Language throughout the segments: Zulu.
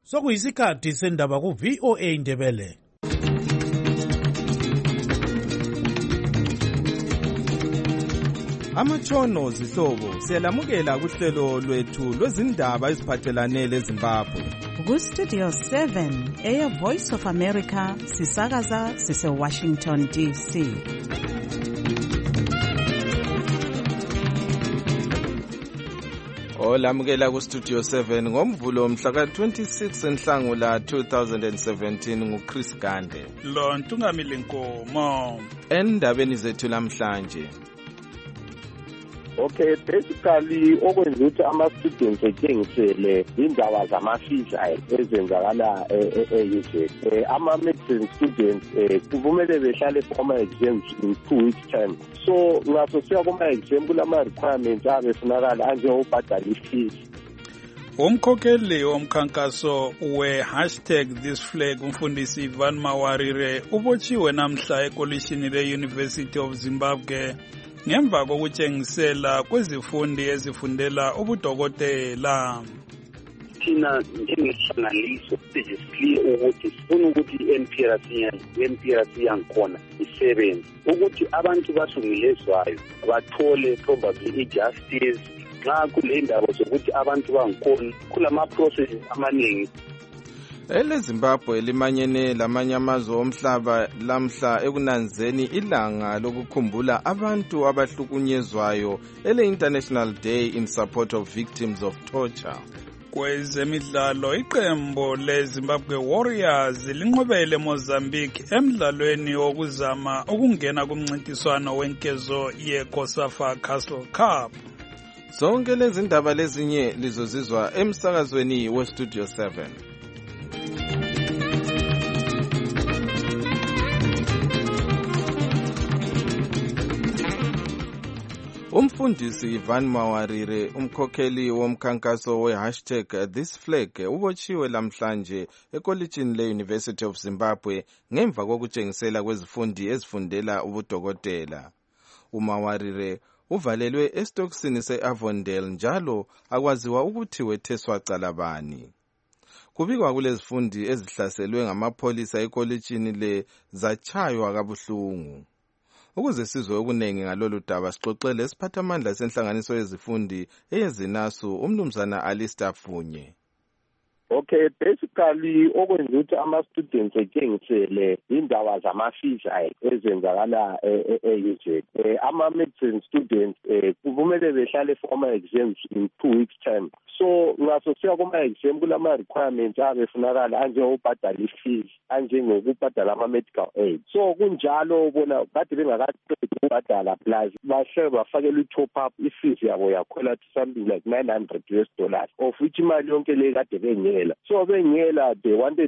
Sokuyisikhathi sendaba ku VOA Ndebele. Amatshono zihlobo siyalamukela kuhlelo lwethu lwezindaba eziphathelane leZimbabwe. Ku Studio 7 Air Voice of America sisakaza sise Washington DC. Olamukela ku Studio 7 ngomvulo mhla ka-26 Nhlangula 2017 nguChris Gande. Lo Ntungamile Nkomo. Endabeni zethu namhlanje. Okay, basically okwenza ukuthi ama-students etshengisele indaba zama-fees ezenzakala e-UK. Ama-medicine students kumele behlale kuma-exams in 2 weeks time. So ngaso siya kuma-exam kulama-requirements abefunakala anjengobhadala i-fees. Umkhokheli womkhankaso we#thisflag umfundisi Ivan Mawarire ubotshiwe namhla ekolishini le-University of Zimbabwe ngemva kokutshengisela kwezifundi ezifundela ubudokotela. Thina njengehlanganiso sijisihle ukuthi sifuna ukuthi i-NPRC yangikhona isebenze ukuthi abantu basungilezwayo bathole probably i-justice nxa kule ndaba zokuthi abantu bangikhona kulama-processes amaningi. EleZimbabwe limanyene lamanye amazwe omhlaba lamhla ekunanzeni ilanga lokukhumbula abantu abahlukunyezwayo ele-International Day in Support of Victims of Torture. Kwezemidlalo iqembu leZimbabwe Warriors linqobele Mozambique emidlalweni wokuzama ukungena kumncintiswano wenkezo ye-COSAFA Castle Cup. Zonke lezi ndaba lezinye lizozizwa emsakazweni weStudio 7. Umfundisi Ivan Mawarire umkhokheli womkhankaso we#thisflag ubotshiwe lamhlanje ekolitshini le-University of Zimbabwe ngemva kokutshengisela kwezifundi ezifundela ubudokotela. uMawarire uvalelwe esitokisini se-Avondale njalo akwaziwa ukuthi wetheswa cala bani. Kubikwa kulezifundi ezihlaselwe ngamapholisa ekolitshini le zatshaywa kabuhlungu. Ukuze sizwe okunengi ngalolu daba sixoxele isiphathamandla senhlanganiso yezifundi eyezinasu umnumzana Alistair Funye. Okay, basically okwenza ukuthi ama-students etshengisele indaba zama-fees ezenzakala e-UK. Ama-medicine students kumele behlale for ama-exams in 2 weeks time. So ngaso siya kuma-exam kulama-requirements abefunakala anjengobhadala i-fees anjengokubhadala ama-medical aid. So kunjalo bona kade bengakaqedi ukubhadala plus bahle bafakelwa i-top up i-fees yabo yakhwela to something like $900 of which imali yonke le kade bengela. So bengela they went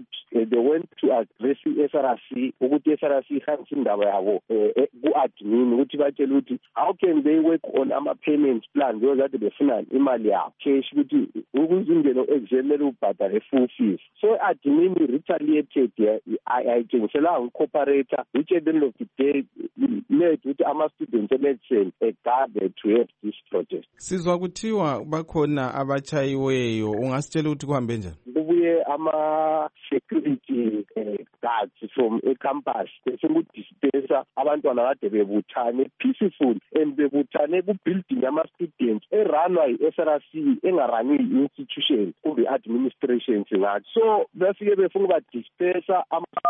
to address i-SRC ukuthi i-SRC ihambise indaba yabo ku-admin ukuthi batshele ukuthi how can they work on ama-payments plan because kade befuna imali yabo cash ukuthi ukuzingelo examele ubhadala full fees. So admin retaliated ayitshengisela ngi-cooperator which at the end of the day led ukuthi ama-students e-medicine gathered to have this protest. Sizwa kuthiwa bakhona abatshayiweyo, ungasitshela ukuthi kuhambe njani? Kubuye ama-security guards from e-campus besengudispersa abantwana kade bebuthane peaceful and bebuthane ku-building yama-students eranwa yi-SRC engarani yi-institution kumbe i-administration singathi. So befike befuna ukubadispersa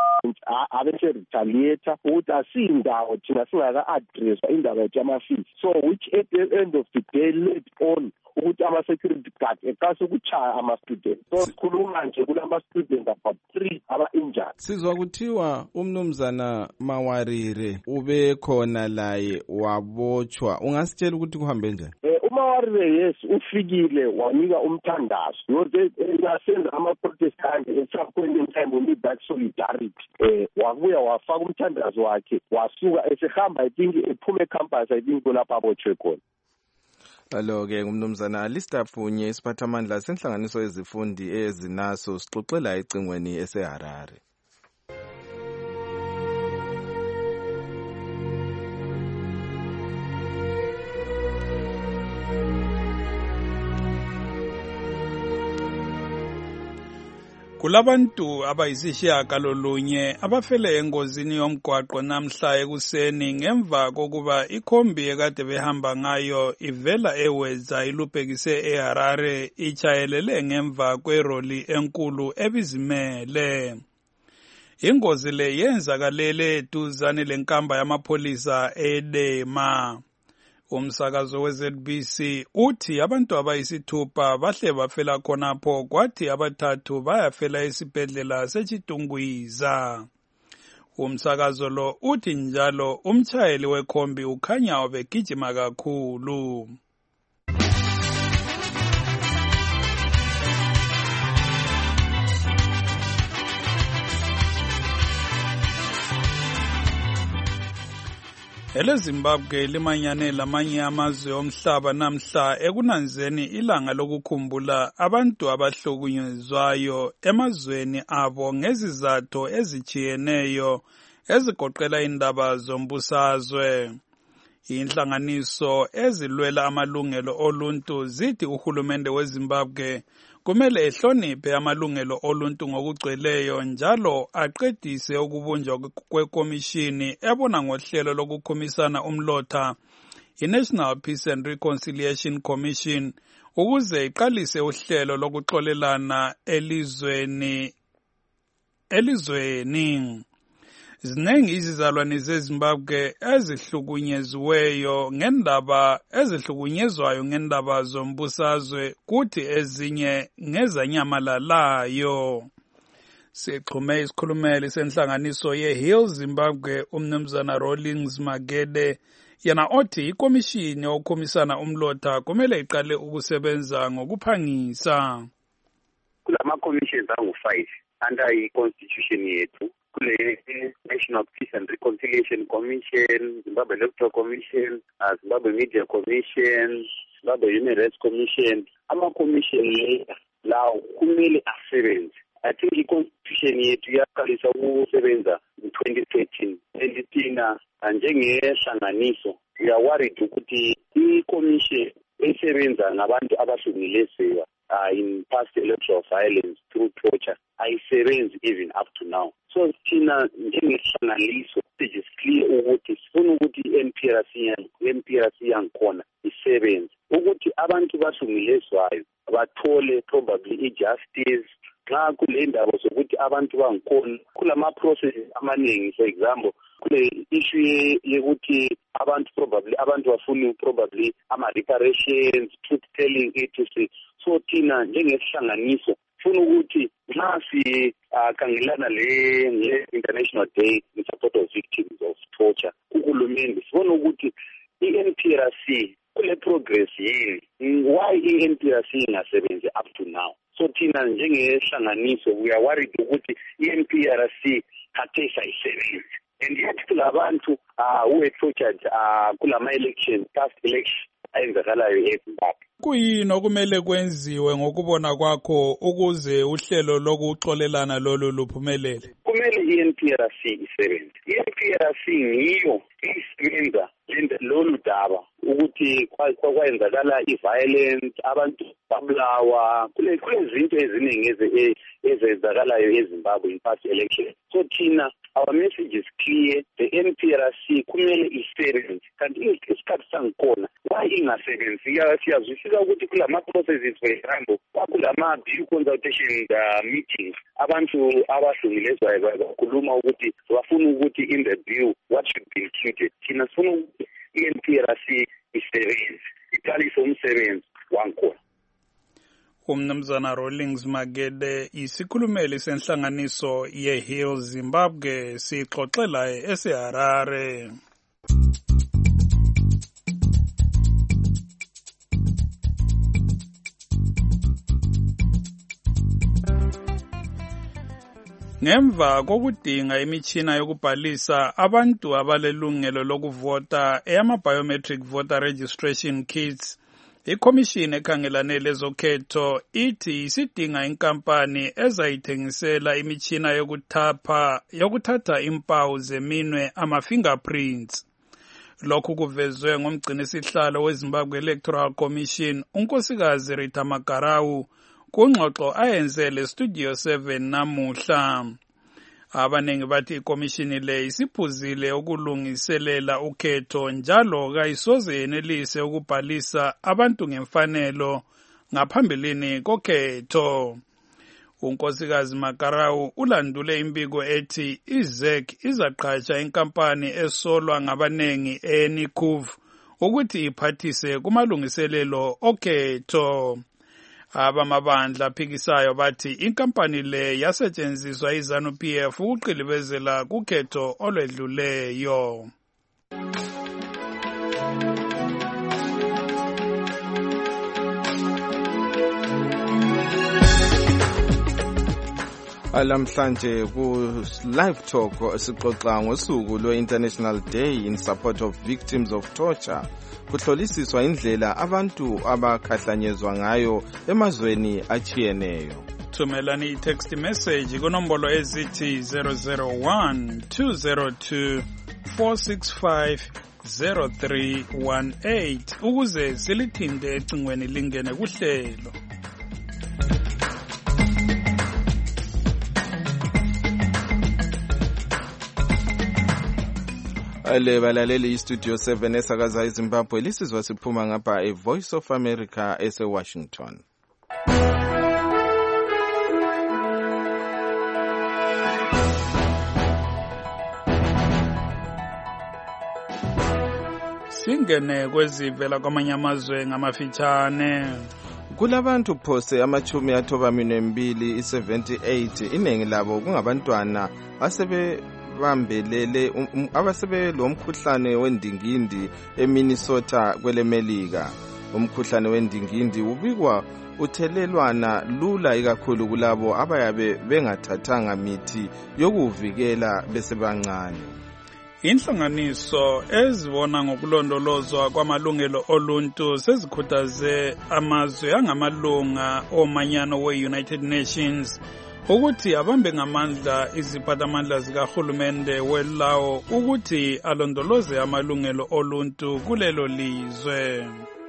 abese-retaliator ukuthi asiyindawo thina singaka-addresswa indaba yethu yama-fees. So which at the end of the day led on ukuthi ama-security guards eqasa ukutshaya ama-students. So sikhuluma nje kulama-students about 3 aba-injured. Sizwa kuthiwa umnumzana Mawarire ube khona laye wabotshwa, ungasitshela ukuthi kuhambe njani? uMawarire yes ufikile wanika umthandazo yoze yasenza ama-protestant at some point in time we need that solidarity. Wabuya wafaka umthandazo wakhe wasuka esehamba I think ephuma ecampus I think kulapha abotshwe khona. Alo-ke ngumnumzana Alistair Funye isiphathamandla senhlanganiso yezifundi ezinaso sixoxela ecingweni eseHarare. Kulabantu abayisishiyagalolunye abafele engozini yomgwaqo namhla ekuseni ngemva kokuba ikhombi ekade behamba ngayo ivela eWeza ilubhekise eHarare ichayelele ngemva kweroli enkulu ebizimele. Ingozi le yenzakalele eduzane lenkamba yamapholisa eDema. Umsakazo we-ZBC uthi abantu abayisithupha bahle bafela khonapho kwathi abathathu bayafela esibhedlela seChitungwiza. Umsakazo lo uthi njalo umtshayeli wekhombi ukhanya ubegijima kakhulu. EleZimbabwe limanyane lamanye amazwe omhlaba namhla ekunanzeni ilanga lokukhumbula abantu abahlukunyezwayo emazweni abo ngezizathu ezijiyeneyo ezigoqela indaba zombusazwe. Inhlanganiso ezilwela amalungelo oluntu zithi uhulumende weZimbabwe kumele ehloniphe amalungelo oluntu ngokugcweleyo njalo aqedise ukubunjwa kwekomishini ebona ngohlelo lokukhumisana umlotha iNational Peace and Reconciliation Commission ukuze iqalise uhlelo lokuxolelana elizweni. Zinengi izizalwane zeZimbabwe ezihlukunyezwayo ngendaba zombusazwe kuthi ezinye ngezanyamalalayo. Sixhume isikhulumeli senhlanganiso ye-Heal Zimbabwe umnumzana Rawlings Magede yena othi ikomishini yokukhumisana umlotha kumele iqale ukusebenza ngokuphangisa. Kulama commissions angu-5 under i-constitution yethu. Kule National Peace and Reconciliation Commission, Zimbabwe Electoral Commission, Zimbabwe Media Commission, Zimbabwe Human Rights Commission. Ama-commission lawo kumele asebenze. I think i-constitution yethu yaqalisa ukusebenza in-2013. Elitina njengehlanganiso, we are worried ukuthi i-commission esebenza ngabantu abahlukunyezwayo in past electoral violence through torture ayisebenzi even up to now. So thina njengehlanganiso it is clear ukuthi sifuna ukuthi i-NPRC yangikhona isebenze ukuthi abantu bahlukunyezwayo bathole probably i-justice. Nxa kule ndaba zokuthi abantu bangikhona kulama processes amaningi, for example kule issue yokuthi abantu bafuna probably ama-reparations, truth telling, etc. So thina njengehlanganiso funa ukuthi nxa sikhangelana le-International Day in support of victims of torture uhulumende sifuna ukuthi i-NPRC kule progress yini, why i-NPRC ingasebenzi up to now. So thina njengehlanganiso we are worried ukuthi i-NPRC khathesi ayisebenzi, and yet kulabantu who were tortured kulama-election, past election ayenzakalayo eZimbabwe. Kuyini okumele kwenziwe ngokubona kwakho ukuze uhlelo lokuxolelana lolu luphumelele? Kumele i-NPRC isebenze. I-NPRC ngiyo isebenza lolu daba ukuthi kwayenzakala i-violence, abantu babulawa, kule zinto eziningi ezenzakalayo eZimbabwe in past election. So thina our message is clear, the NPRC kumele isebenze. Kanti isikhathi sangikhona why ingasebenzi? Siyazwisisa ukuthi kulama processes, for example kulama bill consultation meetings abantu abahlukunyezwayo bakhuluma ukuthi bafuna ukuthi in the bill what should be included. Thina sifuna ukuthi i-NPRC isebenze, iqalise umsebenzi wangikhona. Umnumzana Rawlings Magede isikhulumeli senhlanganiso ye-Heal Zimbabwe sixoxela eseHarare. Ngemva kokudinga imitshina yokubhalisa abantu abalelungelo lokuvota eyama-biometric voter registration kits, ikhomishini ekhangelane lezokhetho ithi isidinga inkampani ezayithengisela imitshina yokuthatha impawu zeminwe ama-fingerprints. Lokhu kuvezwe ngomgcinisihlalo weZimbabwe Electoral Commission unkosikazi Rita Magarau kungxoxo ayenze le Studio 7 namuhla. Abanengi bathi ikomishini le isiphuzile ukulungiselela ukhetho njalo kayisoze yenelise ukubhalisa abantu ngemfanelo ngaphambilini kokhetho. Unkosikazi Makarau ulandule imbiko ethi iZEC izaqhatsha inkampani esolwa ngabanengi eNikuv ukuthi iphathise kumalungiselelo okhetho. Abamabandla aphikisayo bathi inkampani le yasetshenziswa iZANU-PF ukuqilibezela kukhetho olwedluleyo. Alamhlanje ku Live Talk sixoxa ngosuku lwe-International Day in Support of Victims of Torture. Kuhlolisiswa indlela abantu abakhahlanyezwa ngayo emazweni achiyeneyo. Thumelani i-text message kunombolo ezithi 001-202-465-0318 ukuze silithinde ecingweni lingene kuhlelo. Ale balaleli iStudio 7 esakaza eZimbabwe lisizwa siphuma ngapha eVoice of America eseWashington. Singene kwezivela kwamanye amazwe ngamafitshane. Kulabantu phose amachumi athoba-2 i-78 iningi labo kungabantwana bambelele abasebe lomkhuhlane wendingindi eMinnesota kwelemelika. Umkhuhlane wendingindi ubikwa uthelelwana lula ikakhulu kulabo abayabe bengathathanga mithi yokuvikela besebancane. Inhlanganiso ezibona ngokulondolozwa kwamalungelo oluntu sezikhuthaze amazwe angamalunga omanyano we-United Nations ukuthi abambe ngamandla iziphathamandla zikahulumende welawo ukuthi alondoloze amalungelo oluntu kulelo lizwe.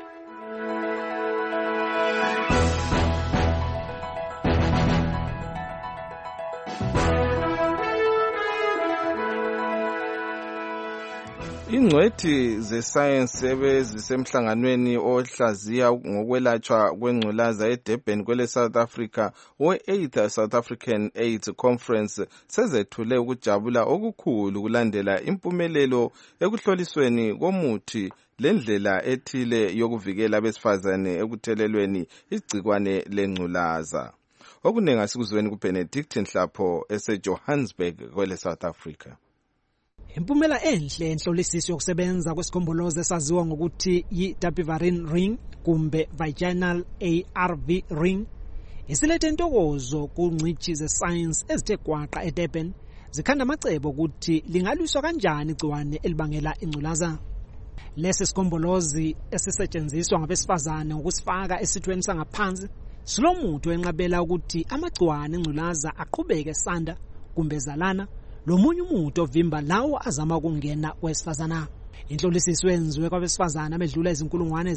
Ingcwethi ze-science ebezisemhlanganweni ohlaziya ngokwelatshwa kwengculaza eDurban kwele South Africa we-8th South African AIDS Conference sezethule ukujabula okukhulu kulandela impumelelo ekuhlolisweni komuthi lendlela ethile yokuvikela abesifazane ekuthelelweni igcikwane lengculaza. Okunengi asikuzweni kuBenedict Nhlapho eseJohannesburg kwele South Africa. Impumela enhle enhlolisiso yokusebenza kwesigombolozi esaziwa ngokuthi yi-dapivirine ring kumbe vaginal ARV ring isilethe intokozo kungcitshi ze-science ezithe gwaqa eDurban zikhanda amacebo ukuthi lingalwiswa kanjani igciwane elibangela ingculaza. Lesi sigombolozi esisetshenziswa ngabesifazane ngokusifaka esithweni sangaphansi silomuthi wenqabela ukuthi amagciwane engculaza aqhubeke esanda kumbe zalana lomunye umuntu ovimba lawo azama ukungena kwesifazana. Inhlolisiso yenziwe kwabesifazana abedlula izinkulungwane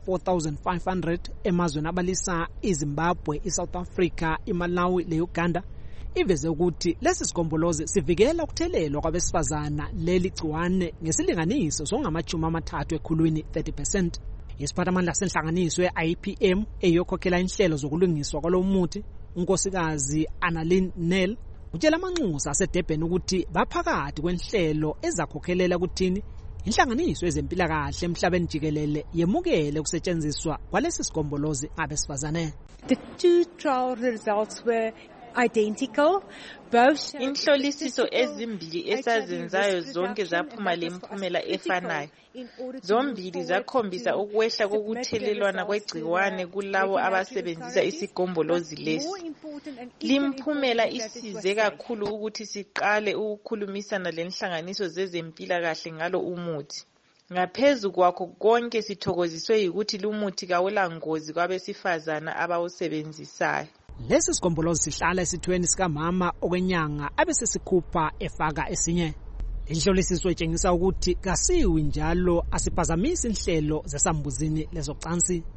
4,500 emazweni abalisa iZimbabwe, iSouth Africa, iMalawi leUganda. Iveze ukuthi lesi sigombolozi sivikela ukuthelelwa kwabesifazana leli gciwane ngesilinganiso songama-30 ekhulwini 30%. Isiphathamandla senhlanganiso ye-IPM eyokhokhela inhlelo zokulungiswa kwalomuthi unkosikazi Annalyn Nel utshela amanxusa aseDurban ukuthi baphakathi kwenhlelo ezakhokhelela ukuthini inhlanganiso ezempilakahle emhlabeni jikelele yemukele ukusetshenziswa kwalesi sigombolozi ngabesifazane. The two trial results were identical. Inhlolisiso ezimbili esazenzayo zonke zaphuma lemphumela efanayo. Zombili zakhombisa ukwehla kokuthelelwana kwegciwane kulabo abasebenzisa isigombolozi lesi. Limphumela isize kakhulu ukuthi siqale ukukhulumisana lenhlanganiso zezempilakahle ngalo umuthi. Ngaphezu kwakho konke sithokoziswe ukuthi lumuthi kawula ngozi kwabesifazana abawusebenzisayo. Lesi sigombolozi sihlala esithweni sikamama okwenyanga abesesikhupha efaka esinye. Inhlolisiso itshengisa ukuthi kasiwi njalo asiphazamisi inhlelo zesambuzini lezocansi.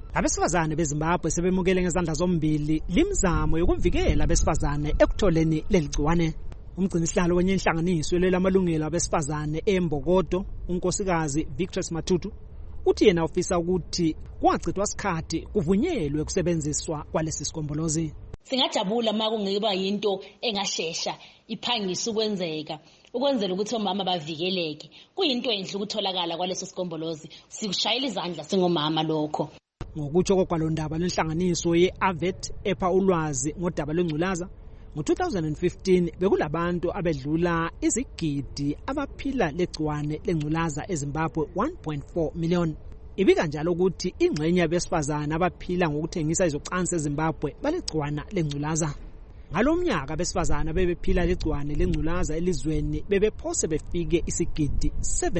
Abesifazane beZimbabwe sebemukele ngezandla zombili limzamo yokuvikela abesifazane ekutholeni leligciwane. Umgcinisihlalo wenye inhlanganiso lelamalungelo abesifazane eMbokodo, unkosikazi Victress Matutu, uthi yena ufisa ukuthi kwachithwa isikhathi kuvunyelwe kusebenziswa kwalesi sigombolozi. Singajabula uma kungeba yinto engashesha iphangisa ukwenzeka ukwenzela ukuthi omama bavikeleke. Kuyinto enhle ukutholakala kwaleso sigombolozi, sikushayela izandla singomama lokho. Ngokutsho kokwalondaba lenhlanganiso ye-AVET epha ulwazi ngodaba lwengculaza, ngo-2015 bekulabantu abedlula izigidi abaphila legciwane lengculaza eZimbabwe 1.4 million. Ibika njalo ukuthi ingxenye yabesifazane abaphila ngokuthengisa izocansi eZimbabwe balegciwane lengculaza. Ngalomnyaka abesifazane bebephila legciwane lengculaza elizweni bebephose befike isigidi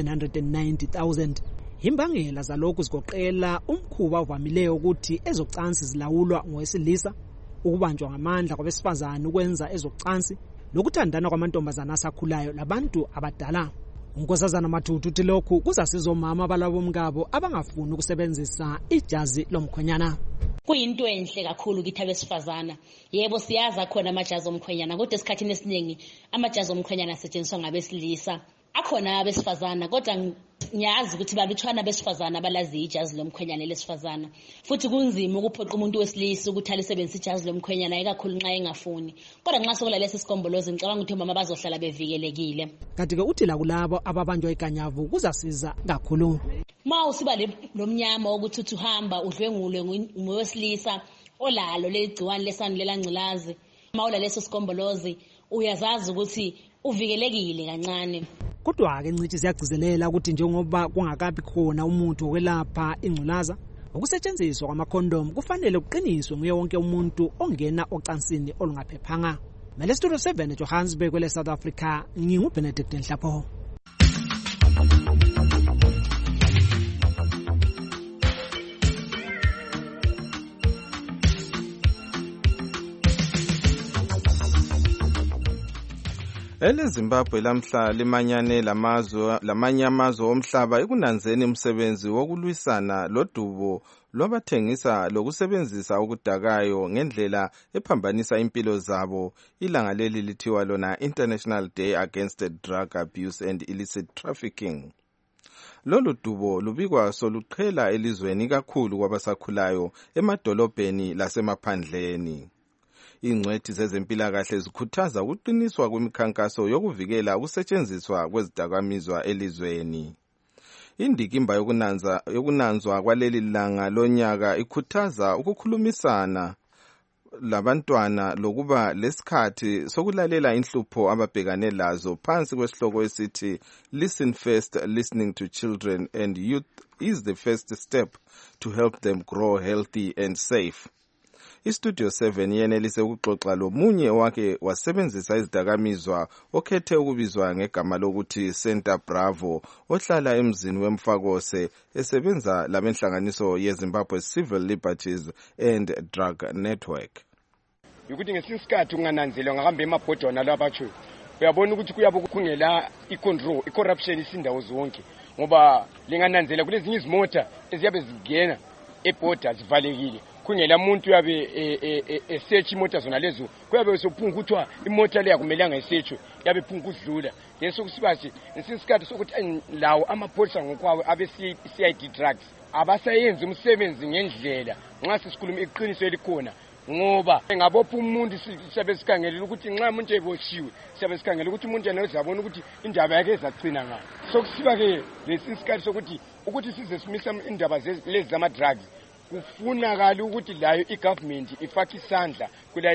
790,000. Imbangela zalokhu zigoqela umkhuba ovamileyo ukuthi ezocansi zilawulwa ngowesilisa, ukubanjwa ngamandla kwabesifazane ukwenza ezocansi, nokuthandana kwamantombazana asakhulayo labantu abadala. Unkosazana Matutu uthi lokhu kuzasiza omama balabomkabo abangafuni ukusebenzisa ijazi lomkhwenyana. Kuyinto enhle kakhulu kithi abesifazana. Yebo siyaza khona amajazi omkhwenyana, kodwa esikhathini esiningi amajazi omkhwenyana asetshenziswa ngabesilisa. Akhona abesifazana kodwa ngiyazi ukuthi balutshwana abesifazana abalazi ijazi lomkhwenyana lesifazana. Futhi kunzima ukuphoqa umuntu wesilisa ukuthi alisebenzise ijazi lomkhwenyana ikakhulu nxa engafuni. Kodwa nxa sokulalesi sigombolozi ngicabanga ukuthi omama bazohlala bevikelekile. Kanti ke uthi la kulabo ababanjwa iganyavu kuzasiza kakhulu. Ma usiba lomnyama ukuthi uthi uhamba udlwengulwe ngowesilisa olalo legciwane lesandulela ngculazi, ma ulaleso sigombolozi uyazazi ukuthi uvikelekile kancane. Kodwa-ke ncithi ziyagcizelela ukuthi njengoba kungakabi khona umuthi wokwelapha ingculaza, ukusetshenziswa kwamakhondomu kufanele kuqiniswe nguye wonke umuntu ongena ocansini olungaphephanga. Mele Studio 7 eJohannesburg kwele South Africa, nginguBenedict Nhlapho. EleZimbabwe lamhla limanyane lamanye amazwe omhlaba ekunanzeni umsebenzi wokulwisana lodubo lwabathengisa lokusebenzisa okudakayo ngendlela ephambanisa impilo zabo. Ilanga leli lithiwa lona International Day Against Drug Abuse and Illicit Trafficking. Lolu dubo lubikwa soluqhela elizweni kakhulu kwabasakhulayo emadolobheni lasemaphandleni. Ingcwethi zezempilakahle zikhuthaza ukuqiniswa kwemikhankaso yokuvikela ukusetshenziswa kwezidakamizwa elizweni. Indikimba yokunanzwa kwaleli langa lonyaka ikhuthaza ukukhulumisana labantwana lokuba lesikhathi sokulalela inhlupho ababhekane lazo phansi kwesihloko esithi Listen First, Listening to Children and Youth is the First Step to Help Them Grow Healthy and Safe. iStudio 7 yenelise ukuxoxa lomunye wake wasebenzisa izidakamizwa okhethe ukubizwa ngegama lokuthi Center Bravo, ohlala emzini weMfakose esebenza labenhlanganiso yeZimbabwe Civil Liberties and Drug Network. Ukuthi ngesikhathi ungananzela ngahamba emabhodwana labatsho uyabona ukuthi kuyabe kungela icontrol icorruption isindawo zonke, ngoba lingananzela kulezinye izimota eziyabe zigena eborder zivalekile kungela muntu yabe esearch imota zona lezo, kuyabe sophunga ukuthi imota le yakumelanga isearchwe yabe phunga ukudlula. Yeso kusibathi ngesikhathi sokuthi lawo amapholisa ngokwawo abe CID drugs abasayenza umsebenzi ngendlela nxa sisikhuluma iqiniso elikhona, ngoba ngabopha umuntu siyabe sikhangelela ukuthi nxa umuntu eboshiwe siyabe sikhangelela ukuthi umuntu yena uzabona ukuthi indaba yakhe ezagcina ngayo. Sokusiba ke lesikhathi sokuthi size simisa indaba lezi zama drugs, kufunakala ukuthi layo igovernment ifake isandla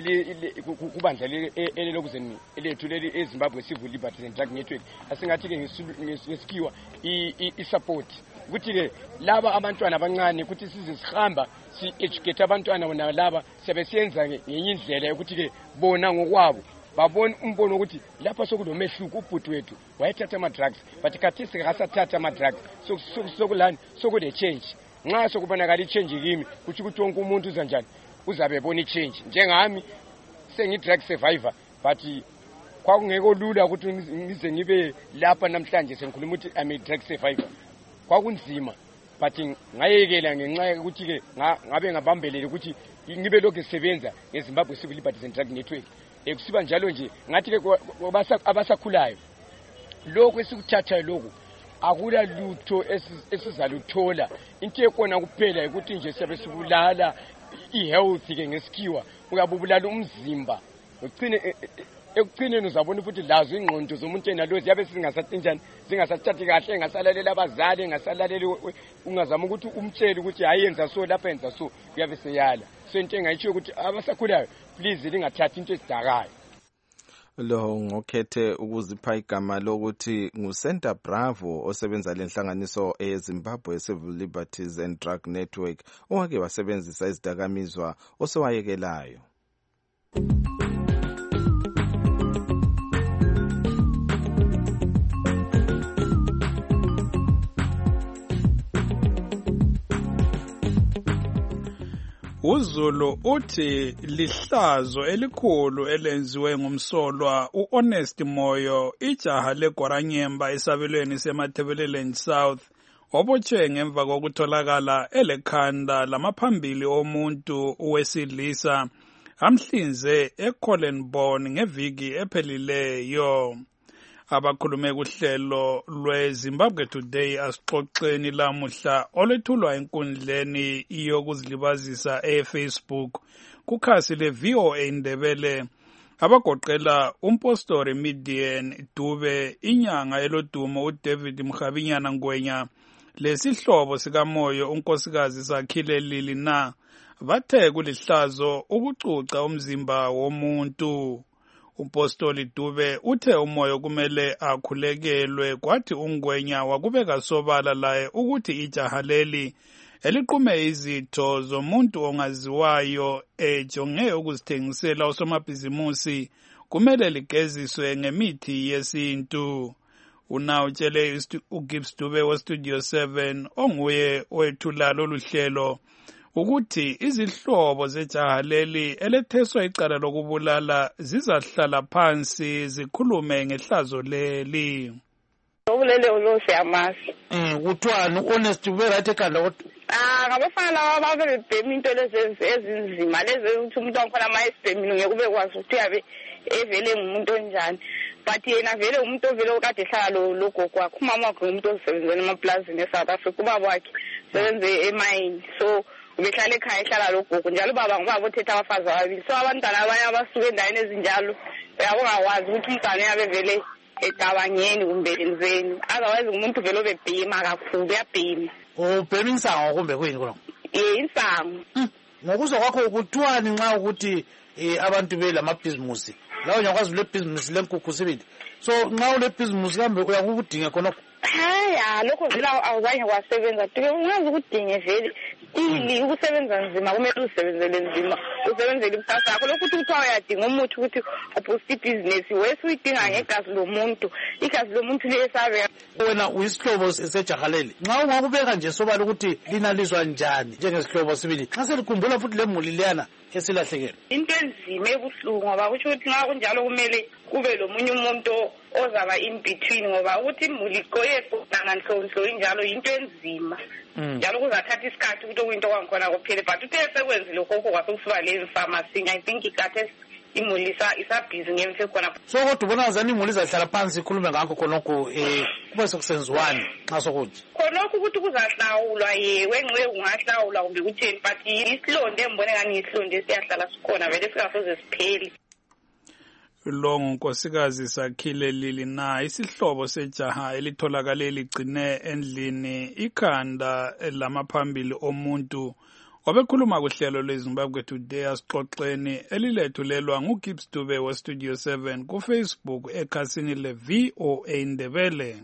kubandla elelokuzeni elethu leli eZimbabwe Civil Liberties and Drug Network, asingathi ke ngesikhiwa isupport ukuthi ke laba abantwana abancane ukuthi size sihamba si-educate abantwana bona laba siyabe siyenza ngenye indlela yokuthi ke bona ngokwabo babona umbono ukuthi lapha sokulomehluko ubhuti wethu wayethatha ama-drugs but khathesi akasathatha ama-drugs, sokulani sokule change. Nxa sokubonakala i-change kimi kuthi ukuthi wonke umuntu uza njani uzabe ebona i-change. Njengami sengi-drug survivor but kwakungekho lula ukuthi ngize ngibe lapha namhlanje sengikhuluma ukuthi I'm a drug survivor. Kwakunzima but ngayekela ngenxa ukuthi ke ngabe ngabambelele ukuthi ngibe lokhu ngisebenza ngeZimbabwe Civil Liberties and Drug Network. Kusiba njalo nje ngathi ke abasakhulayo lokho esikuthathayo lokho akula lutho esizaluthola. Into ekona kuphela ukuthi nje siyabe sibulala i-health ke ngesikhiwa, uyabubulala umzimba. Ekugcineni uzabona ukuthi lazo ingqondo zomuntu enalo ziyabe singasatinjani, zingasathathi kahle, engasalalela abazali, engasalaleli, ungazama ukuthi umtshele ukuthi hayenza so lapha yenza so, uyabe seyala. So into engayisho ukuthi abasakhulayo please lingathathi into ezidakayo. Lo ngokhethe ukuzipha igama lokuthi nguSenta Bravo osebenza lenhlanganiso eZimbabwe Civil Liberties and Drug Network owake wasebenzisa izidakamizwa osewayekelayo. uZulu uthi lihlazo elikhulu elenziwe ngumsolwa uHonest Moyo ijaha leGwaranyemba esabelweni seMathebeleland South obotshwe ngemva kokutholakala elekhanda lamaphambili omuntu wesilisa amhlinze eCollenborn ngeviki ephelileyo. Abakhulume kuhlelo lweZimbabwe Today asixoxeni lamuhla olethulwa enkundleni yokuzilibazisa eFacebook kukhasi leVOA Ndebele abagoqela uMpostori Midian Dube, inyanga elodumo uDavid Mkhabinyana Ngwenya, lesihlobo sikaMoyo unkosikazi Sakhile Lilina bathe kulihlazo ukucuca umzimba womuntu. Umpostoli Dube uthe uMoyo kumele akhulekelwe, kwathi uNgwenya wakubeka sobala laye ukuthi ijaha leli eliqume izitho zomuntu ongaziwayo ejonge ukuzithengisela usomabhizimusi kumele ligeziswe ngemithi yesintu. Unawutshele uGibbs Dube weStudio 7 onguye owethula lolu hlelo ukuthi izihlobo zejaha leli eletheswa icala lokubulala zizahlala phansi zikhulume ngehlazo leli. Ubulele ulose amasi. Kuthwani Honest uberathi ekhanda kodwa? Ngabafana laba ababebhema into lezi ezinzima lezi ukuthi umuntu wakhona mayesibhemile ngeke ube kwazi ukuthi yabe evele ngumuntu onjani. But yena vele umuntu ovele okade ehlala lo gogo wakhe, umama wakhe umuntu osebenzela emaplazini eSouth Africa, ubaba wakhe sebenze emayini. So ubehlala ekhaya ehlala lo gogo njalo ubaba ngubaba othethe abafazi ababili. So abantwana abanye abasuka endaweni ezinjalo uyabongawazi ukuthi umntwana yabe vele ecabangeni kumbe enzeni. Otherwise umuntu vele obebhema kakhulu uyabhema. Ubhema insango kumbe kuyini khona? Insango. Ngokuzwa kwakho kuthwani nxa ukuthi abantu belamabhizimusi lawo nyakwazi le business lenkukhu sibili. So nxa ule business kambe uyakudinga khonokho? Lokho vele awuzange kwasebenza. Ungazi ukudinga vele ili ukusebenza nzima kumele usebenzele nzima, usebenzele ikusasa yakho. Lokho ukuthi kuthiwa uyadinga umuthi ukuthi uboost business wesi uyidinga ngegazi lomuntu. Igazi lomuntu liyesabe. Wena uyisihlobo sejaha leli. Nxa ungakubeka nje sobala ukuthi linalizwa njani njengesihlobo sibili. Nxa selikhumbula futhi lemuli leyana esilahlekela. Into enzima ebuhlungu ngoba kusho ukuthi nxa kunjalo kumele kube lomunye umuntu ozaba in between ngoba ukuthi imuli koyehlanga nhlonhlo injalo into enzima. Njalo kuzathatha isikhathi ukuthi okuyinto kwangikhona kuphele, but uthe sekwenzile lokho kwasekusiba le pharmacy. I think ikathe imuli isabhizi ngemse khona. So kodwa ubona ngazani imuli izahlala phansi ikhulume ngakho khonokho kube sekusenziwani nxa sokuthi khonokho ukuthi kuzahlawulwa wengcwe kungahlawulwa kumbe kutheni, but isilonde embone ngani isilonde siyahlala sikhona vele singasoze sipheli. Lo ngunkosikazi Sakhile Lilina, isihlobo sejaha elitholakale ligcine endlini ikhanda lamaphambili omuntu. Wabekhuluma kuhlelo lweZimbabwe Today asixoxeni elilethulelwa nguGibbs Dube weStudio 7 kuFacebook ekhasini leVOA Ndebele.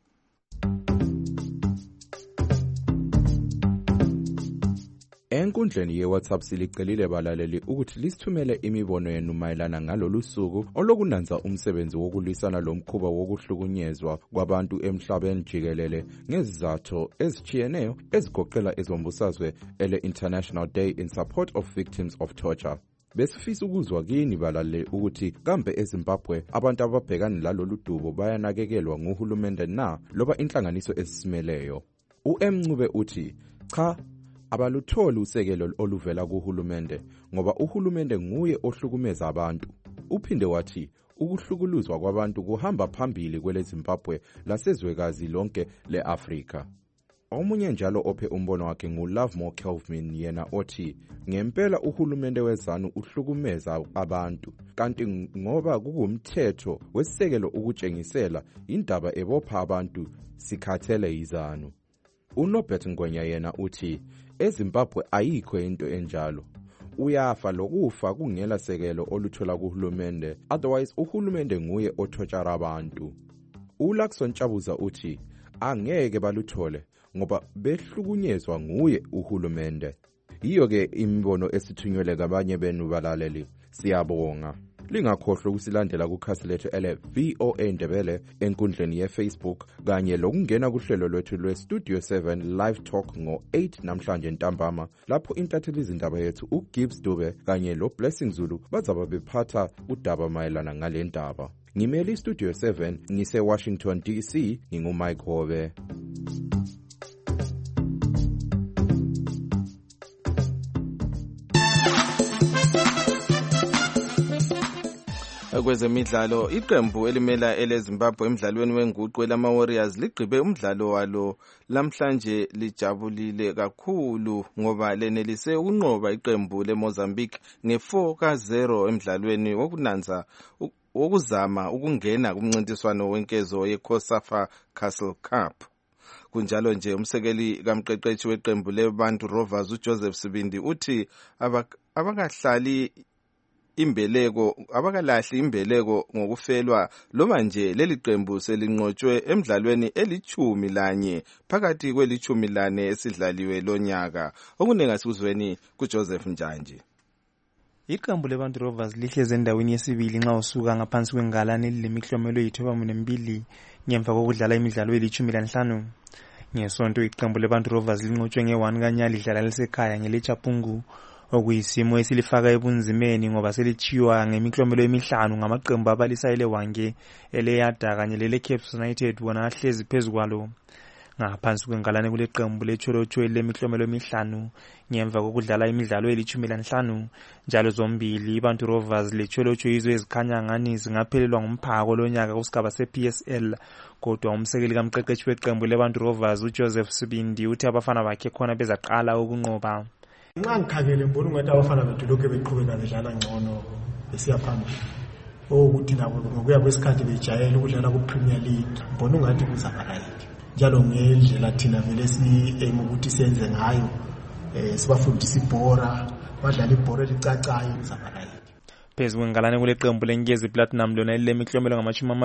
Enkundleni yeWhatsApp silicelile balaleli ukuthi lisithumele imibono yenu mayelana ngalolu suku olokunanza umsebenzi wokulwisana lomkhuba wokuhlukunyezwa kwabantu emhlabeni jikelele ngezizathu ezitshiyeneyo ezigoqela ezombusazwe ele-International Day in Support of Victims of Torture. Besifisa ukuzwa kini balaleli ukuthi kambe eZimbabwe abantu ababhekana lalolu dubo bayanakekelwa nguhulumende na loba inhlanganiso ezisimeleyo. uMncube uthi cha abalutholi usekelo oluvela kuhulumende ngoba uhulumende nguye ohlukumeza abantu. Uphinde wathi ukuhlukuluzwa kwabantu kuhamba phambili kweleZimbabwe lasezwekazi lonke leAfrika. Omunye njalo ophe umbono wakhe nguLovemore Kelvin yena othi ngempela uhulumende weZanu uhlukumeza abantu kanti ngoba kukumthetho wesekelo ukutshengisela indaba ebopha abantu sikhathele iZanu. uNobert Ngwenya yena uthi eZimbabwe ayikho into enjalo. Uyafa lokufa kungela sekelo oluthola kuhulumende, otherwise uhulumende nguye othotshara abantu. uLakson Chabuza uthi angeke baluthole ngoba behlukunyezwa nguye uhulumende. Yiyo ke imbono esithunyelwe kabanye benu balaleli. Siyabonga. Lingakhohlwa ukusilandela kukhasi lethu VOA Ndebele enkundleni yeFacebook kanye lokungena kuhlelo lwethu lweStudio 7 Live Talk ngo-8 namhlanje ntambama lapho intatheli izindaba yethu uGibbs Dube kanye loBlessing Zulu bazaba bephatha udaba mayelana ngale ndaba. Ngimele iStudio 7 ngise-Washington DC nginguMike Hobe. Kwezemidlalo iqembu elimela eleZimbabwe emidlalweni wenguqu elama-Warriors ligqibe umdlalo walo lamhlanje lijabulile kakhulu ngoba lenelise ukunqoba iqembu leMozambique nge-4-0 emidlalweni wokuzama ukungena kumncintiswano wenkezo yeCOSAFA Castle Cup. Kunjalo nje umsekeli kamqeqeshi weqembu leBantu Rovers uJoseph Sibindi uthi abakahlali abakalahli imbeleko ngokufelwa loba nje leli qembu selinqotshwe emidlalweni eli-11 phakathi kweli-14 esidlaliwe lonyaka. Okuningi sikuzweni kuJoseph Njanji. Iqembu leBantu Rovers lihleze endaweni yesibili nxa usuka ngaphansi kwengalane lilemiklomelo eyi-12 ngemva kokudlala imidlalo eli-15. Ngesonto iqembu leBantu Rovers linqotshwe nge-1 kaNyali lidlala lisekhaya ngeleChapungu, okuyisimo esilifaka ebunzimeni ngoba selitshiwa ngemiklomelo emihlanu ngamaqembu abalisa eleWange, eleYada kanye leleCapes United wona ahlezi phezu kwalo. Ngaphansi kwengalane kuleqembu leCholocho elemiklomelo emihlanu ngemva kokudlala imidlalo eli-15 njalo zombili iBantu Rovers leCholocho yizo ezikhanya ngani zingaphelelwa ngumphako lonyaka kusigaba sePSL. Kodwa umsekeli kamqeqeshi weqembu leBantu Rovers uJoseph Sibindi uthi abafana bakhe khona bezaqala ukunqoba. Nxa ngikhangele ngibona ukuthi abafana bethu lokhu beqhubeka bedlala ngcono besiya phambili. Ukuthi nabo ngokuya kwesikhathi bejayela ukudlala kuPremier League, ngibona ungathi kuzabaleke. Njalo ngendlela thina vele si-aim ukuthi senze ngayo, sibafundisa ibhora, badlala ibhora elicacayo kuzabaleke. Phezu kwengalane kuleqembu leNkezi Platinum lona elilemiklomelo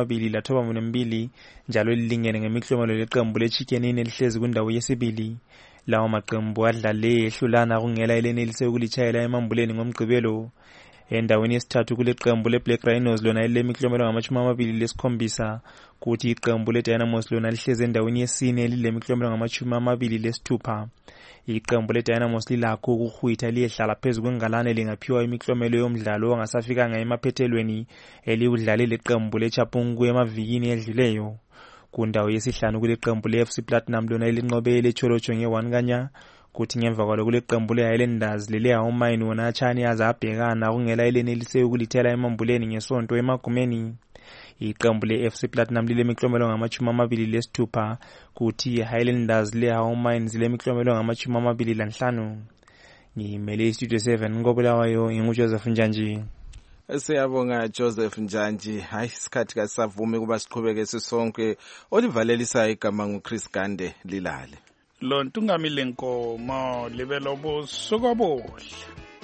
ngama-22 njalo lilingene ngemiklomelo leqembu leChicken elihlezi kwindawo yesibili. Lawo maqembu adlale ehlulana kungela elenelise ukulitshayela emambuleni ngomgqibelo. Endaweni yesithathu kuleqembu leBlack Rhinos lona elilemiklomelo ngama-27 kuthi iqembu leDynamos lona lihleze endaweni yesine lilemiklomelo ngama-26. Iqembu leDynamos lilakho ukuhwitha liyehlala phezu kwengalane lingaphiwa imiklomelo yomdlalo ongasafikanga emaphethelweni eliwudlale leqembu leChapungu emavikini edluleyo. Kundawo yesihlanu kuleqembu leFC Platinum lona elinqobe leCholocho nge-1 kaNya, kuthi ngemva kwalo kuleqembu leHighlanders leleHawmine wona atshani aza abhekana kungela elenelise ukulithela emambuleni ngesonto eMagumeni. Iqembu leFC Platinum lilemiklomelo ngama-26 kuthi Highlanders leHawmine zilemiklomelo ngama-25. Ngimele iStudio 7 ngobulawayo nginguJoseph Njanji. Siyabonga Joseph Njanji. Hayi isikhathi kasavumi kuba siqhubeke sisonke. Olivalelisa igama nguChris Gande lilale. Lo ntungamile nkomo libelo busuku obuhle.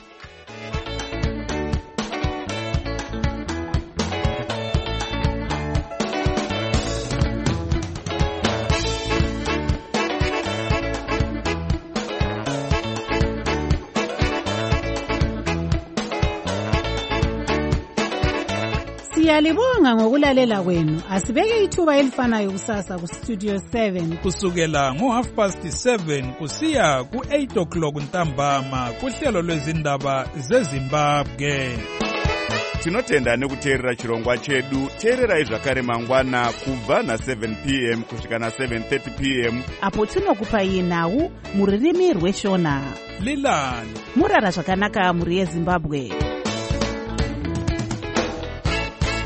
Siyalibonga ngokulalela kwenu. Asibeke ithuba elifanayo kusasa kuStudio 7 kusukela ngo-7:30 kusiya ku-8 o'clock ntambama kuhlelo lwezindaba zeZimbabwe. tinotenda nekuteerera chirongwa chedu. teererai zvakare mangwana kubva na7 p.m. kusvika na7:30 p.m. apo tinokupai nhau mururimi rweshona. lilani murara zvakanaka muri yeZimbabwe.